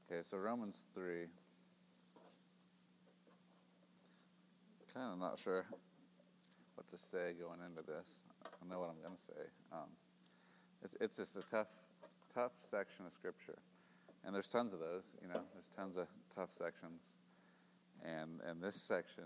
Okay, so Romans 3. Kind of not sure what to say going into this. I know what I'm going to say. It's just a tough section of Scripture. And there's tons of those, there's tons of tough sections. And this section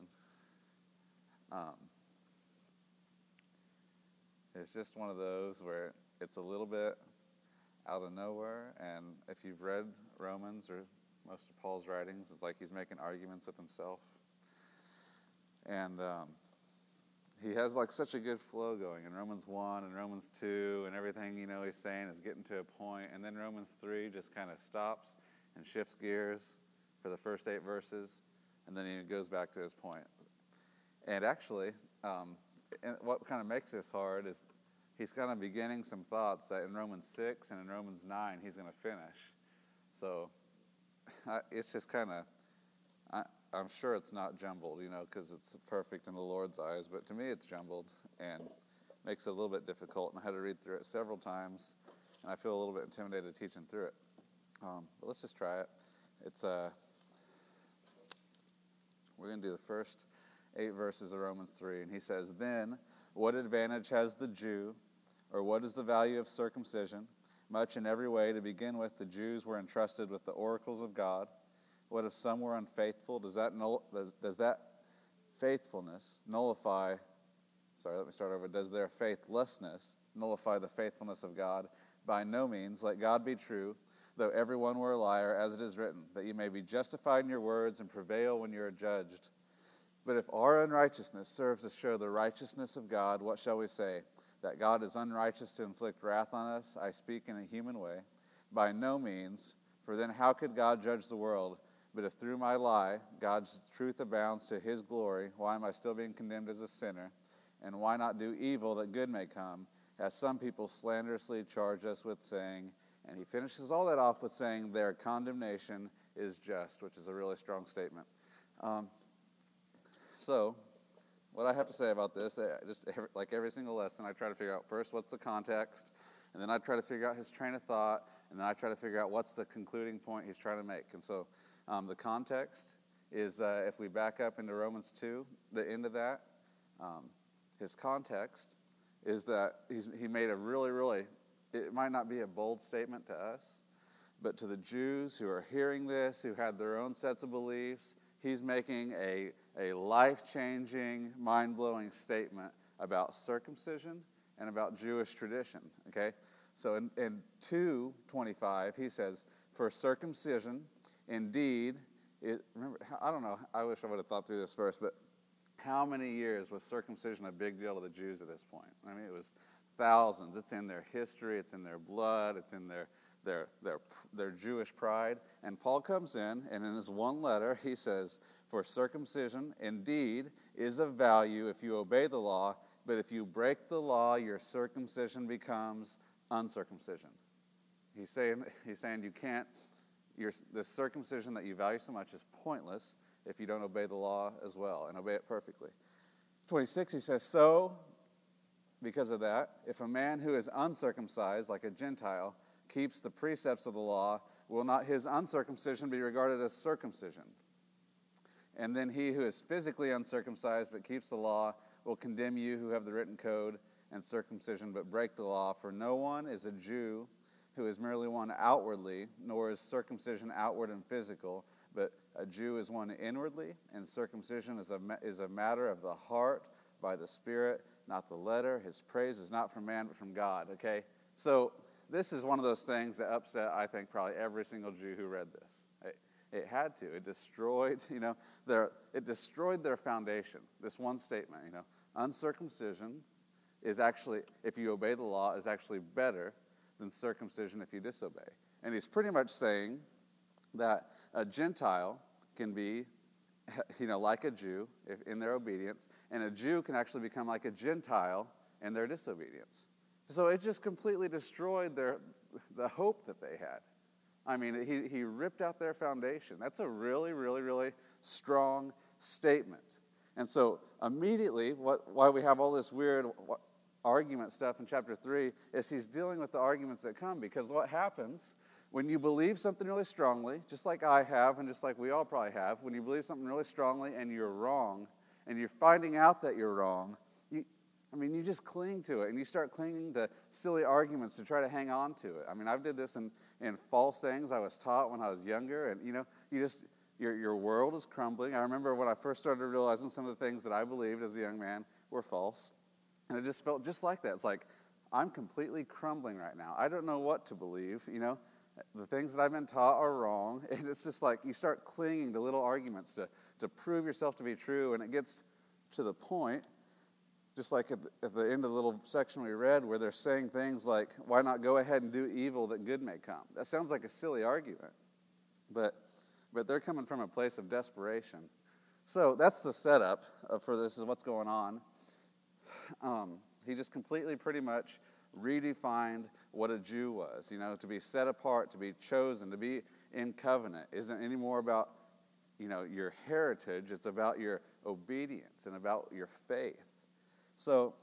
is just one of those where it's a little bit out of nowhere. And if you've read Romans or most of Paul's writings, it's like he's making arguments with himself. And he has like such a good flow going in Romans 1 and Romans 2, and everything he's saying is getting to a point. And then Romans 3 just kind of stops and shifts gears for the first 8 verses, and then he goes back to his point. And actually, and what kind of makes this hard is he's kind of beginning some thoughts that in Romans 6 and in Romans 9 he's going to finish. So it's just kind of, I'm sure it's not jumbled, because it's perfect in the Lord's eyes. But to me, it's jumbled and makes it a little bit difficult. And I had to read through it several times, and I feel a little bit intimidated teaching through it. But let's just try it. We're going to do the first 8 verses of Romans 3. And he says, "Then what advantage has the Jew, or what is the value of circumcision? Much in every way. To begin with, the Jews were entrusted with the oracles of God. What if some were unfaithful? Does that faithfulness nullify? Does their faithlessness nullify the faithfulness of God? By no means. Let God be true, though everyone were a liar, as it is written, that you may be justified in your words and prevail when you are judged. But if our unrighteousness serves to show the righteousness of God, what shall we say? That God is unrighteous to inflict wrath on us? I speak in a human way. By no means. For then how could God judge the world? But if through my lie God's truth abounds to his glory, why am I still being condemned as a sinner? And why not do evil that good may come? As some people slanderously charge us with saying," and he finishes all that off with saying, "their condemnation is just," which is a really strong statement. So what I have to say about this, like every single lesson, I try to figure out first what's the context, and then I try to figure out his train of thought, and then I try to figure out what's the concluding point he's trying to make. And so the context is, if we back up into Romans 2, the end of that, his context is that he made a really, it might not be a bold statement to us, but to the Jews who are hearing this, who had their own sets of beliefs, he's making a life-changing, mind-blowing statement about circumcision and about Jewish tradition, okay? So in 2:25, he says, "For circumcision, indeed," I don't know, I wish I would have thought through this first, but how many years was circumcision a big deal to the Jews at this point? I mean, it was thousands. It's in their history. It's in their blood. It's in their Jewish pride. And Paul comes in, and in his one letter, he says, "For circumcision, indeed, is of value if you obey the law, but if you break the law, your circumcision becomes uncircumcision." He's saying you can't, the circumcision that you value so much is pointless if you don't obey the law as well and obey it perfectly. 26, he says, "So, because of that, if a man who is uncircumcised, like a Gentile, keeps the precepts of the law, will not his uncircumcision be regarded as circumcision? And then he who is physically uncircumcised but keeps the law will condemn you who have the written code and circumcision but break the law. For no one is a Jew who is merely one outwardly, nor is circumcision outward and physical, but a Jew is one inwardly, and circumcision is a matter of the heart by the Spirit, not the letter. His praise is not from man but from God." Okay? So this is one of those things that upset, I think, probably every single Jew who read this. It had to. It destroyed, their foundation. This one statement, uncircumcision is actually, if you obey the law, is actually better than circumcision if you disobey. And he's pretty much saying that a Gentile can be, like a Jew in their obedience, and a Jew can actually become like a Gentile in their disobedience. So it just completely destroyed the hope that they had. I mean, he ripped out their foundation. That's a really, really, really strong statement. And so immediately, why we have all this weird argument stuff in chapter 3 is he's dealing with the arguments that come, because what happens when you believe something really strongly, just like I have and just like we all probably have, when you believe something really strongly and you're wrong, and you're finding out that you're wrong, you just cling to it, and you start clinging to silly arguments to try to hang on to it. I did this in false things I was taught when I was younger, and your world is crumbling. I remember when I first started realizing some of the things that I believed as a young man were false, and it just felt just like that. It's like, I'm completely crumbling right now. I don't know what to believe, The things that I've been taught are wrong, and it's just like you start clinging to little arguments to prove yourself to be true, and it gets to the point, just like at the end of the little section we read, where they're saying things like, why not go ahead and do evil that good may come? That sounds like a silly argument, but they're coming from a place of desperation. So that's the setup for this, is what's going on. He just completely pretty much redefined what a Jew was, to be set apart, to be chosen, to be in covenant isn't anymore about, your heritage. It's about your obedience and about your faith. So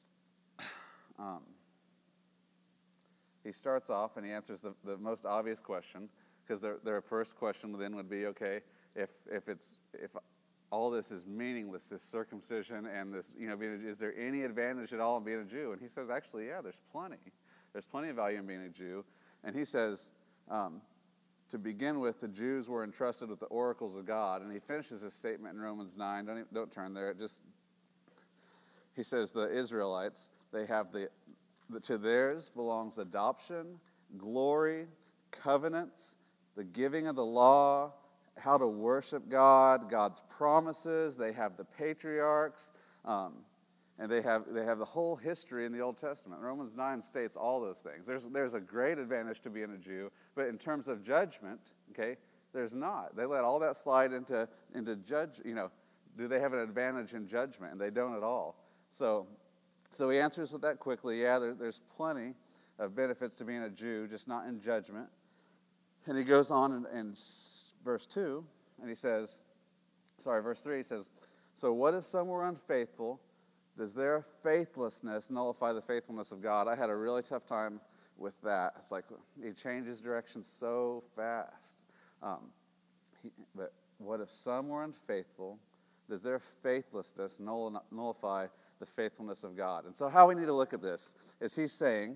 he starts off and he answers the most obvious question, because their first question then would be, okay, if all this is meaningless, this circumcision and this, is there any advantage at all in being a Jew? And he says, actually, yeah, there's plenty. There's plenty of value in being a Jew. And he says, to begin with, the Jews were entrusted with the oracles of God. And he finishes his statement in Romans 9. Don't turn there. He says the Israelites, they have to theirs belongs adoption, glory, covenants, the giving of the law, how to worship God, God's promises. They have the patriarchs, and they have the whole history in the Old Testament. Romans 9 states all those things. There's a great advantage to being a Jew, but in terms of judgment, okay, there's not. They let all that slide into judge. Do they have an advantage in judgment? And they don't at all. So he answers with that quickly. Yeah, there's plenty of benefits to being a Jew, just not in judgment. And he goes on in verse 2, and verse 3, he says, so what if some were unfaithful? Does their faithlessness nullify the faithfulness of God? I had a really tough time with that. It's like he changes direction so fast. But what if some were unfaithful? Does their faithlessness nullify the faithfulness of God? And so how we need to look at this is he's saying,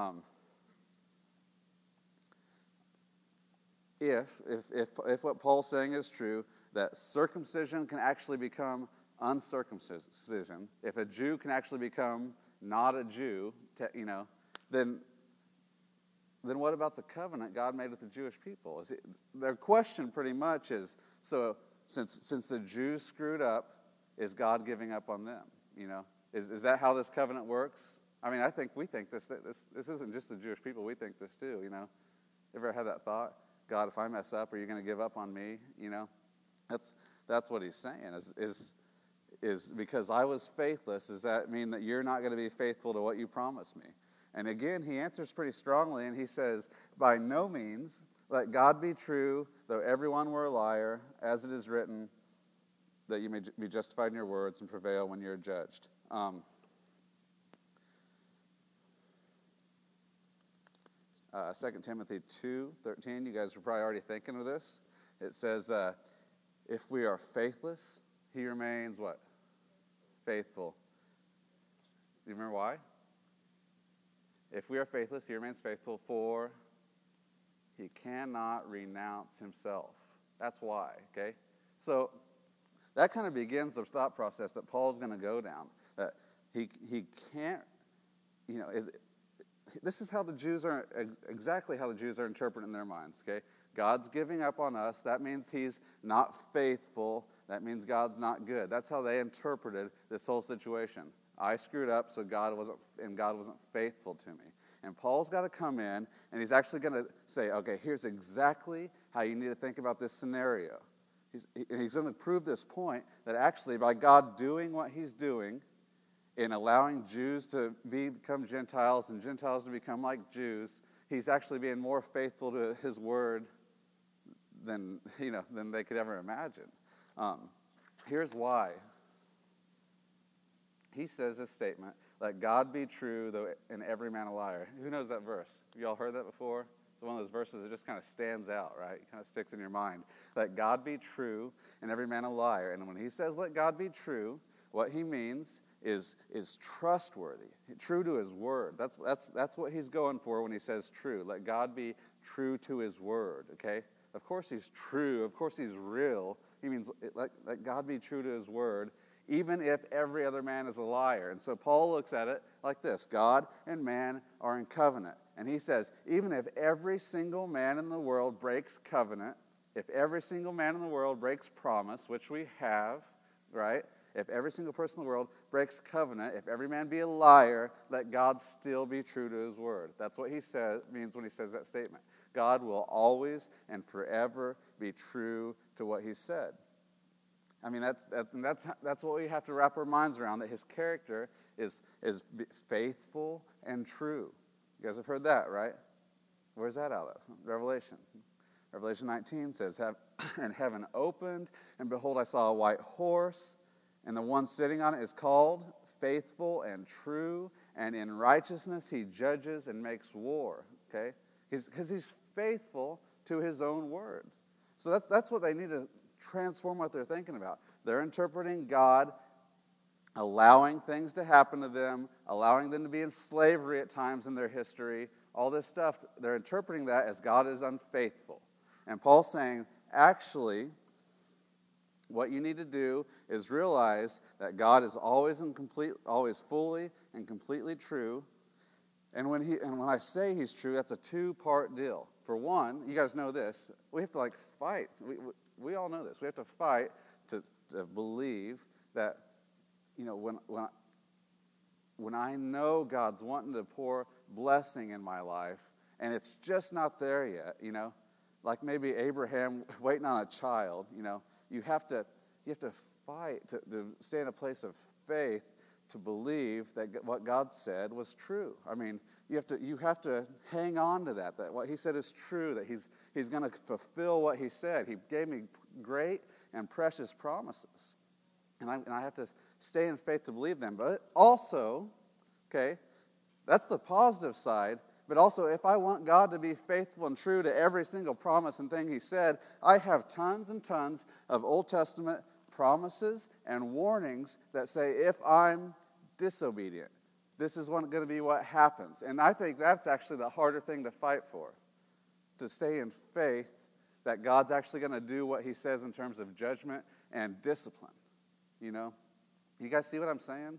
if what Paul's saying is true, that circumcision can actually become uncircumcision, if a Jew can actually become not a Jew, then what about the covenant God made with the Jewish people? Their question pretty much is, so since the Jews screwed up, is God giving up on them? Is that how this covenant works? I think we think this isn't just the Jewish people. We think this too. Ever had that thought? God, if I mess up, are you going to give up on me? That's what he's saying. Is because I was faithless, does that mean that you're not going to be faithful to what you promised me? And again, he answers pretty strongly, and he says, by no means, let God be true, though everyone were a liar, as it is written, that you may be justified in your words and prevail when you're judged. 2 Timothy 2:13, you guys are probably already thinking of this. It says, if we are faithless, he remains what? Faithful. Do you remember why? If we are faithless, he remains faithful, for he cannot renounce himself. That's why, okay? So that kind of begins the thought process that Paul's going to go down. That he can't, this is how the Jews are, exactly how the Jews are interpreting in their minds, okay? God's giving up on us. That means he's not faithful. That means God's not good. That's how they interpreted this whole situation. I screwed up, so God wasn't faithful to me. And Paul's got to come in, and he's actually going to say, okay, here's exactly how you need to think about this scenario. He's going to prove this point that actually by God doing what he's doing, in allowing Jews to become Gentiles and Gentiles to become like Jews, he's actually being more faithful to his word than they could ever imagine. Here's why. He says this statement, let God be true, though and every man a liar. Who knows that verse? You all heard that before? It's one of those verses that just kind of stands out, right? It kind of sticks in your mind. Let God be true and every man a liar. And when he says let God be true, what he means is trustworthy, true to his word. That's what he's going for when he says true. Let God be true to his word, okay? Of course he's true. Of course he's real. He means let God be true to his word, even if every other man is a liar. And so Paul looks at it like this. God and man are in covenant. And he says, even if every single man in the world breaks covenant, if every single man in the world breaks promise, which we have, right? If every single person in the world breaks covenant, if every man be a liar, let God still be true to his word. That's what he means when he says that statement. God will always and forever be true to what he said. I mean, that's what we have to wrap our minds around, that his character is faithful and true. You guys have heard that, right? Where's that out of? Revelation. Revelation 19 says, and heaven opened, and behold, I saw a white horse, and the one sitting on it is called Faithful and True, and in righteousness he judges and makes war. Okay? Because he's faithful to his own word. So that's what they need to transform what they're thinking about. They're interpreting God allowing things to happen to them, allowing them to be in slavery at times in their history, all this stuff. They're interpreting that as God is unfaithful. And Paul's saying, actually, what you need to do is realize that God is always fully and completely true. And when I say he's true, that's a two-part deal. For one, you guys know this, we have to fight. We all know this. We have to fight to believe that, when I know God's wanting to pour blessing in my life, and it's just not there yet, like maybe Abraham waiting on a child, you have to fight to stay in a place of faith to believe that what God said was true. I mean, you have to hang on to that what he said is true, that he's going to fulfill what he said. He gave me great and precious promises. And I have to stay in faith to believe them. But also, okay, that's the positive side. But also, if I want God to be faithful and true to every single promise and thing he said, I have tons and tons of Old Testament promises and warnings that say if I'm disobedient, this is going to be what happens. And I think that's actually the harder thing to fight for, to stay in faith that God's actually going to do what he says in terms of judgment and discipline. You guys see what I'm saying?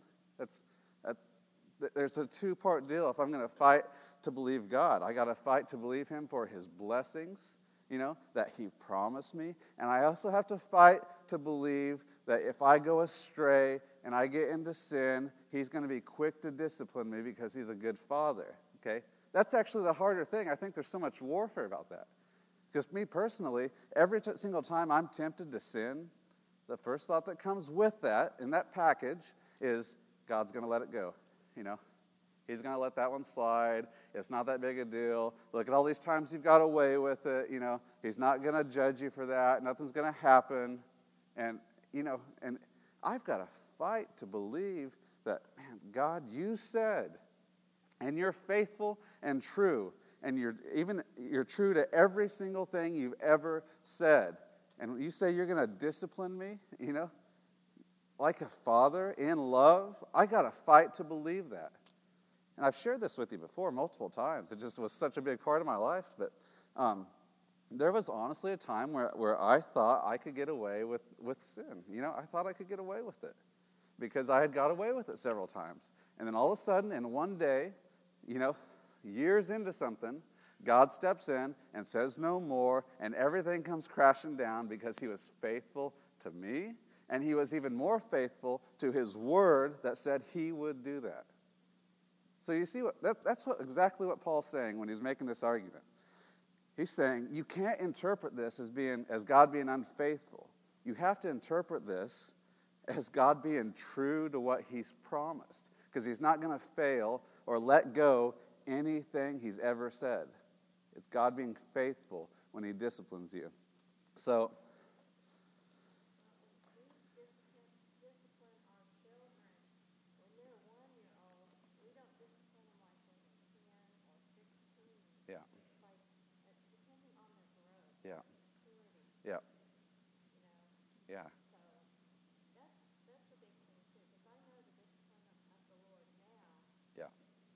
There's a two-part deal. If I'm going to fight to believe God, I got to fight to believe him for his blessings, that he promised me. And I also have to fight to believe that if I go astray and I get into sin, he's going to be quick to discipline me because he's a good father, okay? That's actually the harder thing. I think there's so much warfare about that. Because me personally, every single time I'm tempted to sin, the first thought that comes with that, in that package, is God's going to let it go, He's going to let that one slide. It's not that big a deal. Look at all these times you've got away with it. He's not going to judge you for that. Nothing's going to happen. And I've got to fight to believe that, man, God, you said, and you're faithful and true, and you're true to every single thing you've ever said. And you say you're going to discipline me, like a father in love. I got to fight to believe that. And I've shared this with you before multiple times. It just was such a big part of my life that there was honestly a time where I thought I could get away with sin. I thought I could get away with it because I had got away with it several times. And then all of a sudden, in one day, years into something, God steps in and says no more, and everything comes crashing down because he was faithful to me, and he was even more faithful to his word that said he would do that. So you see, that's exactly what Paul's saying when he's making this argument. He's saying you can't interpret this as God being unfaithful. You have to interpret this as God being true to what he's promised, because he's not going to fail or let go anything he's ever said. It's God being faithful when he disciplines you. So yeah. Yeah. Yeah. Yeah.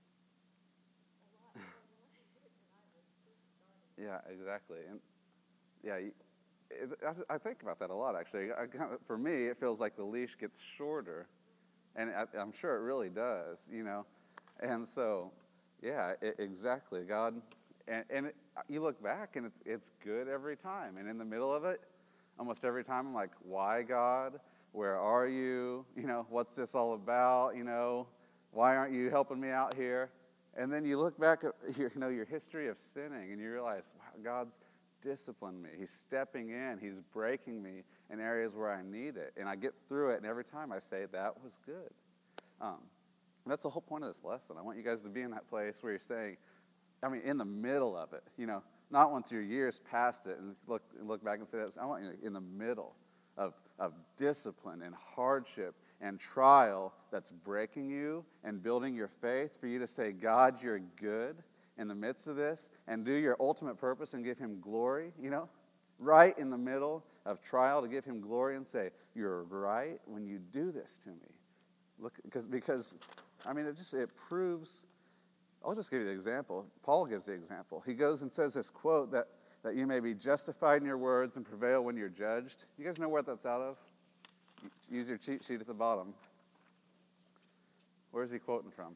Yeah, exactly. And yeah, I think about that a lot, actually. For me, it feels like the leash gets shorter, and I'm sure it really does, And so, yeah, exactly. God, you look back, and it's good every time. And in the middle of it, almost every time, I'm like, why, God? Where are you? What's this all about? Why aren't you helping me out here? And then you look back at your history of sinning, and you realize, wow, God's disciplined me. He's stepping in. He's breaking me in areas where I need it. And I get through it, and every time I say, that was good. That's the whole point of this lesson. I want you guys to be in that place where you're saying, in the middle of it, not once you're years past it and look back and say that. I want you in the middle of discipline and hardship and trial that's breaking you and building your faith, for you to say, God, you're good in the midst of this, and do your ultimate purpose and give him glory, right in the middle of trial, to give him glory and say, you're right when you do this to me. Look, because it proves. I'll just give you the example. Paul gives the example. He goes and says this quote that you may be justified in your words and prevail when you're judged. You guys know where that's out of? Use your cheat sheet at the bottom. Where's he quoting from?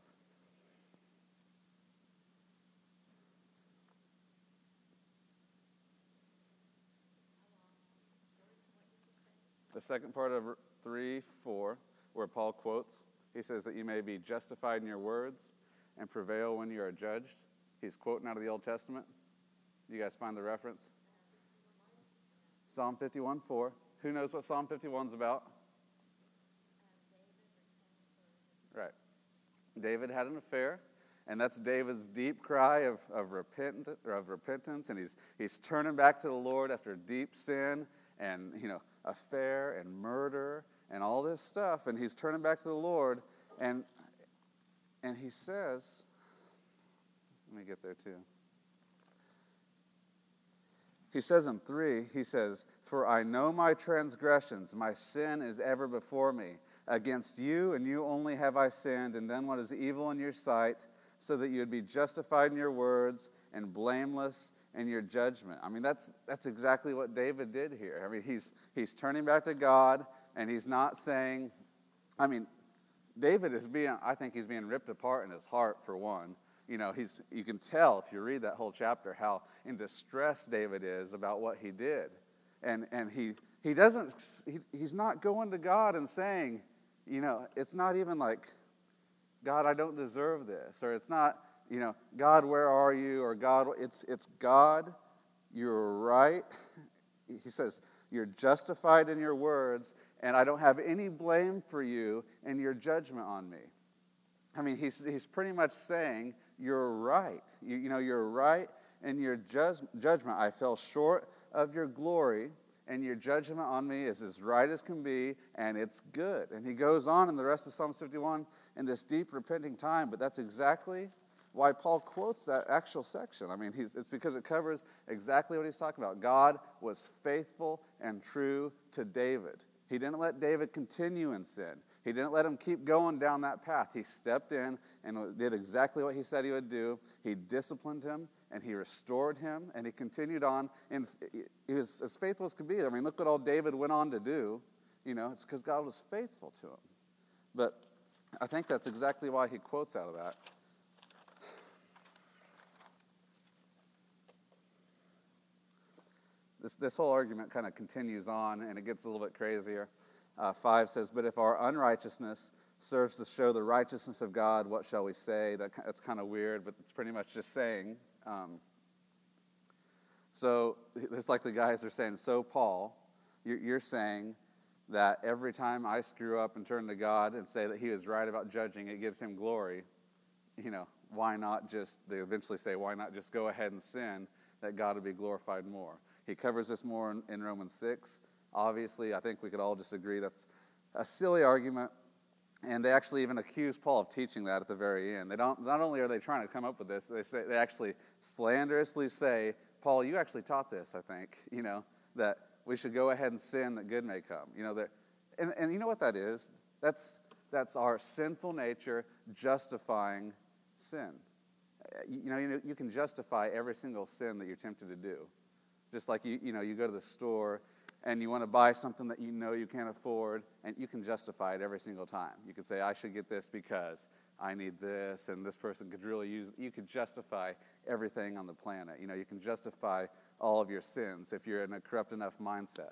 The second part of 3:4, where Paul quotes, he says that you may be justified in your words and prevail when you are judged. He's quoting out of the Old Testament. You guys find the reference? Psalm 51:4. Who knows what Psalm 51's about? Right. David had an affair, and that's David's deep cry of repentance, and he's turning back to the Lord after deep sin and affair and murder and all this stuff, and he's turning back to the Lord, and he says, let me get there too. He says in 3, he says, for I know my transgressions, my sin is ever before me. Against you and you only have I sinned, and done what is evil in your sight, so that you would be justified in your words and blameless in your judgment. That's exactly what David did here. He's turning back to God, and he's not saying, David I think he's being ripped apart in his heart, for one. You can tell if you read that whole chapter how in distress David is about what he did. And he's not going to God and saying, it's not even like, God, I don't deserve this, or it's not, God, where are you, or God, it's God, you're right. He says, you're justified in your words, and I don't have any blame for you in your judgment on me. He's pretty much saying, you're right. You're right in your judgment. I fell short of your glory, and your judgment on me is as right as can be, and it's good. And he goes on in the rest of Psalms 51 in this deep repenting time, but that's exactly why Paul quotes that actual section. It's because it covers exactly what he's talking about. God was faithful and true to David. He didn't let David continue in sin. He didn't let him keep going down that path. He stepped in and did exactly what he said he would do. He disciplined him, and he restored him, and he continued on. And he was as faithful as could be. Look what all David went on to do. It's because God was faithful to him. But I think that's exactly why he quotes out of that. This whole argument kind of continues on, and it gets a little bit crazier. 5 says, but if our unrighteousness serves to show the righteousness of God, what shall we say? That's kind of weird, but it's pretty much just saying. So it's like the guys are saying, so Paul, you're saying that every time I screw up and turn to God and say that he is right about judging, it gives him glory. Why not just, they eventually say, why not just go ahead and sin, that God would be glorified more? He covers this more in Romans 6. Obviously, I think we could all just agree that's a silly argument, and they actually even accuse Paul of teaching that at the very end. Not only are they trying to come up with this, they actually slanderously say Paul, you actually taught this, I think, that we should go ahead and sin that good may come. And you know what that is? That's our sinful nature justifying sin. You can justify every single sin that you're tempted to do. Just like you go to the store and you want to buy something that you can't afford, and you can justify it every single time. You can say, I should get this because I need this, and this person could really use it. You could justify everything on the planet. You can justify all of your sins if you're in a corrupt enough mindset.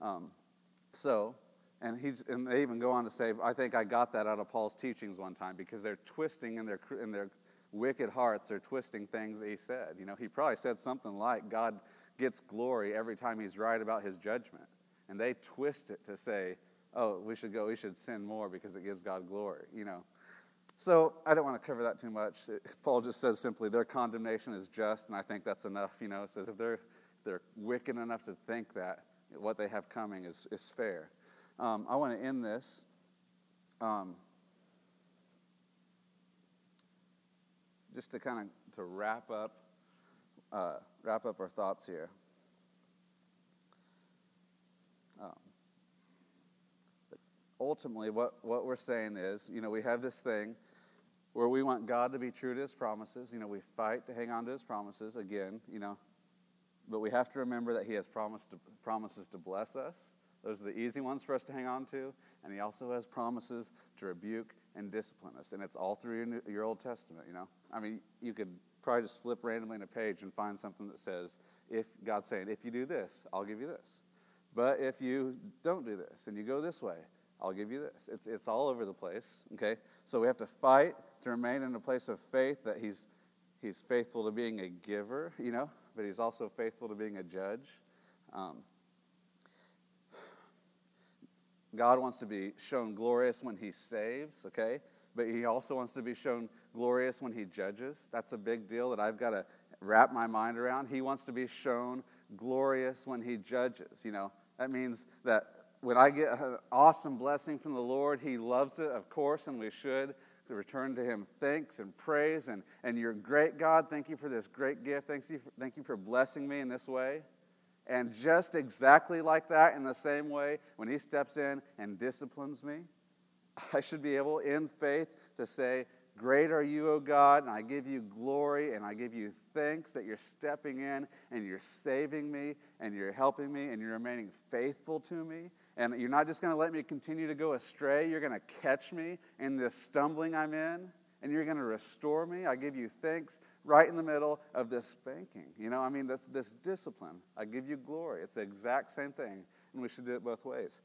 And they even go on to say, I think I got that out of Paul's teachings one time, because they're twisting in their wicked hearts, they're twisting things that he said. He probably said something like, God gets glory every time he's right about his judgment. And they twist it to say, oh, we should sin more because it gives God glory, So I don't want to cover that too much. Paul just says simply, their condemnation is just, and I think that's enough. It says if they're wicked enough to think that what they have coming is fair. I want to end this. Just to kind of to wrap up our thoughts here. Ultimately, what we're saying is, we have this thing where we want God to be true to his promises. We fight to hang on to his promises again, but we have to remember that he has promises to bless us. Those are the easy ones for us to hang on to, and he also has promises to rebuke and discipline us, and it's all through your Old Testament, you could probably just flip randomly in a page and find something that says, if God's saying, if you do this, I'll give you this. But if you don't do this and you go this way, I'll give you this. It's all over the place, okay? So we have to fight to remain in a place of faith that he's faithful to being a giver, but he's also faithful to being a judge. God wants to be shown glorious when he saves, okay? But he also wants to be shown glorious when he judges. That's a big deal that I've got to wrap my mind around. He wants to be shown glorious when he judges, That means that when I get an awesome blessing from the Lord, he loves it, of course, and we should return to him thanks and praise. And you're great, God. Thank you for this great gift. Thank you for blessing me in this way. And just exactly like that, in the same way, when he steps in and disciplines me, I should be able, in faith, to say, great are you, O God, and I give you glory, and I give you thanks that you're stepping in, and you're saving me, and you're helping me, and you're remaining faithful to me. And you're not just going to let me continue to go astray. You're going to catch me in this stumbling I'm in, and you're going to restore me. I give you thanks right in the middle of this spanking. That's this discipline. I give you glory. It's the exact same thing, and we should do it both ways.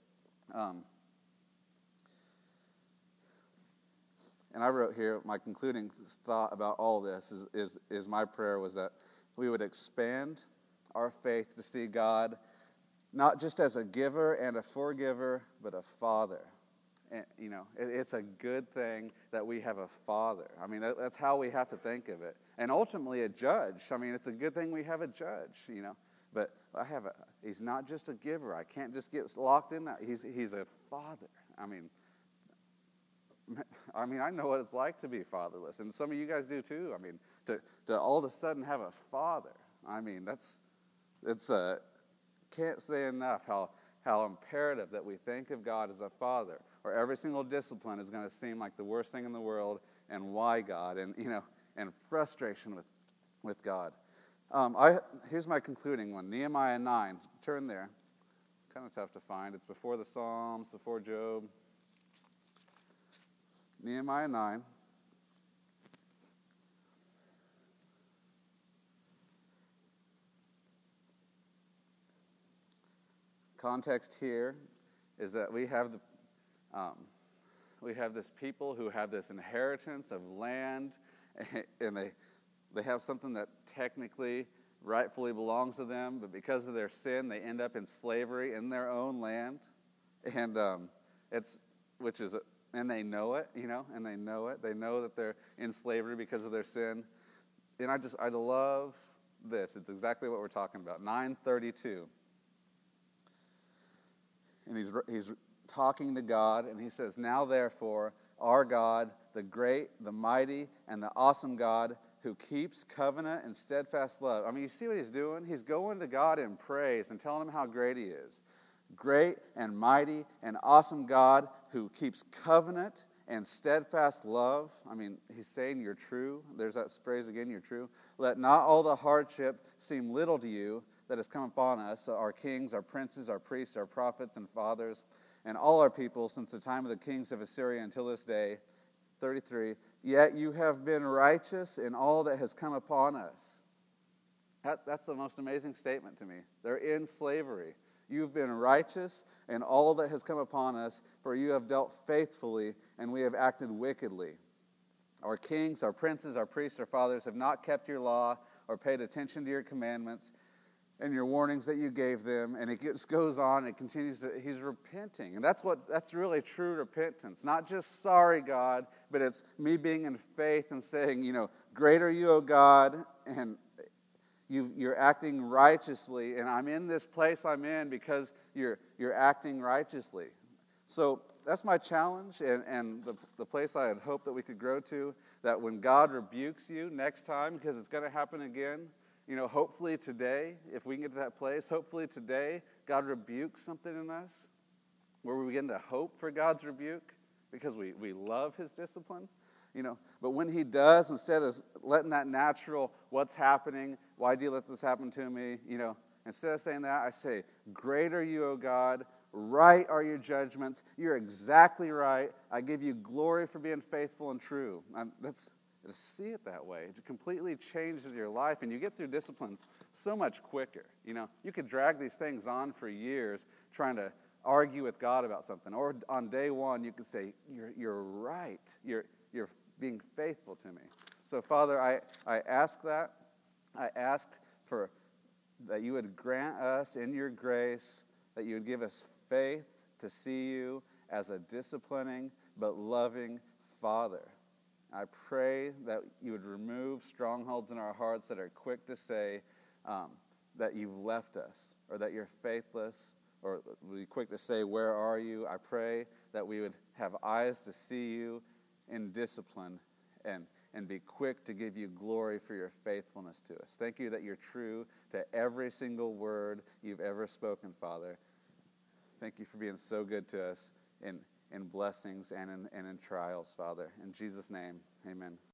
And I wrote here, my concluding thought about all this is my prayer was that we would expand our faith to see God not just as a giver and a forgiver, but a father. And, it's a good thing that we have a father. That's how we have to think of it. And ultimately a judge. It's a good thing we have a judge, But he's not just a giver. I can't just get locked in that. He's a father. I know what it's like to be fatherless, and some of you guys do too. To all of a sudden have a father. Can't say enough how imperative that we think of God as a father, or every single discipline is going to seem like the worst thing in the world, and why God, and frustration with God. Here's my concluding one, Nehemiah 9. Turn there. Kind of tough to find. It's before the Psalms, before Job. Nehemiah 9. Context here is that we have this people who have this inheritance of land, and they have something that technically, rightfully belongs to them, but because of their sin, they end up in slavery in their own land, and and they know it, and they know it. They know that they're in slavery because of their sin, and I love this. It's exactly what we're talking about. 9:32. And he's talking to God, and he says, now therefore, our God, the great, the mighty, and the awesome God, who keeps covenant and steadfast love. I mean, you see what he's doing? He's going to God in praise and telling him how great he is. Great and mighty and awesome God who keeps covenant and steadfast love. I mean, he's saying you're true. There's that phrase again, you're true. Let not all the hardship seem little to you that has come upon us, our kings, our princes, our priests, our prophets and fathers, and all our people since the time of the kings of Assyria until this day. 33, yet you have been righteous in all that has come upon us. That's the most amazing statement to me. They're in slavery. You've been righteous in all that has come upon us, for you have dealt faithfully, and we have acted wickedly. Our kings, our princes, our priests, our fathers have not kept your law or paid attention to your commandments and your warnings that you gave them. And it just goes on. It continues. He's repenting. And that's really true repentance. Not just sorry, God, but it's me being in faith and saying, great are you, O God, and you're acting righteously, and I'm in this place I'm in because you're acting righteously. So that's my challenge, and the place I had hoped that we could grow to, that when God rebukes you next time, because it's going to happen again, hopefully today, if we can get to that place, hopefully today, God rebukes something in us where we begin to hope for God's rebuke because we love his discipline. But when he does, instead of letting that natural, what's happening, why do you let this happen to me, instead of saying that, I say, great are you, O God, right are your judgments, you're exactly right, I give you glory for being faithful and true. To see it that way, it completely changes your life, and you get through disciplines so much quicker. You could drag these things on for years trying to argue with God about something, or on day one you could say, you're right, you're being faithful to me. So, Father, I ask that. I ask for that you would grant us in your grace, that you would give us faith to see you as a disciplining but loving Father. I pray that you would remove strongholds in our hearts that are quick to say that you've left us, or that you're faithless, or be quick to say, where are you? I pray that we would have eyes to see you in discipline and be quick to give you glory for your faithfulness to us. Thank you that you're true to every single word you've ever spoken, Father. Thank you for being so good to us in blessings and in trials, Father. In Jesus' name, amen.